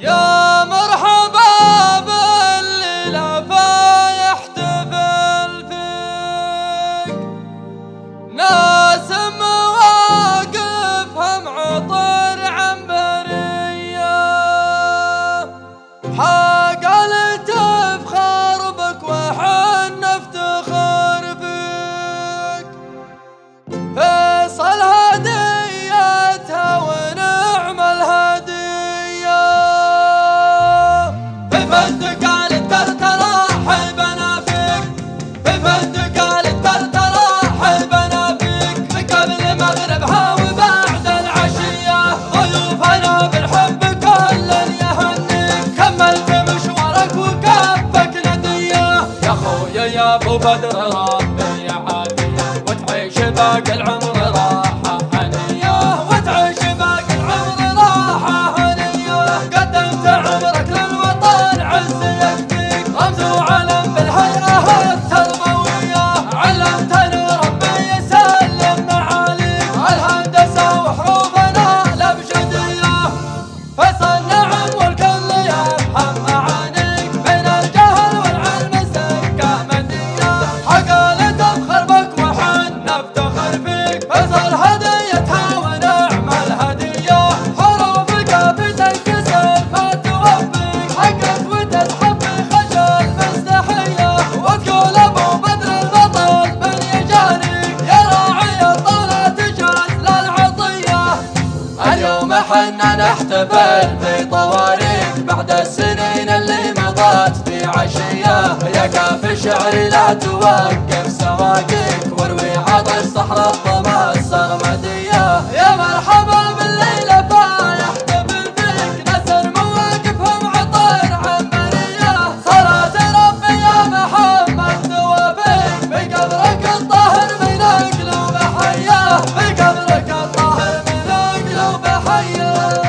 يا مرحبا باللي لفا يحتفل فيك، ناس مواقفها معطر عنبرية، حاقل تفخر بك وحن افتخر فيك، فيصل هديتها ونعم الهدية، في فندق الترترى حبنا فيك، في فندق الترترى حبنا فيك، من قبل مغربها وبعد العشية، ضيوفنا بالحب كل يهنيك، كملت مشوارك وكفك ندية، يا خويا يا ابو بدر ربي يعافيك، وتعيش باقي العمر راحة هنية، وتعيش باقي العمر راحة هنية، قدمت عمرك للوطن عز يكفيك، رمز وعلم بالهيئة التربوية، علمتنا ربي يسلم معاليك، الهندسة وحروفنا الأبجدية، فيصل نعم والكل يفهم معانيك، بين الجهل والعلم سكة مدية، حقل تفخر بك وحن نفتخر فيك، فيصل هديتها ونعم الهدية، حروفك بتنكسر ما توفيك، حقك وتتحب خجل مستحية، وتقول ابو بدر البطل من يجاريك، يا راعي الطولة تجهز للعطية، اليوم حنا نحتفل في طواريك، بعد السنين اللي مضت في عشية، يا كاف شعري لا توقف سواقيك، واروي عطش صحراء الظما السرمدية، يا مرحبا باللي لفا يحتفل فيك، نسر مواقفهم عطر عنبرية، صلاة ربي يا محمد توافيك، بقبرك الطاهر من قلوب حياه، بقبرك الطاهر من قلوب حياه.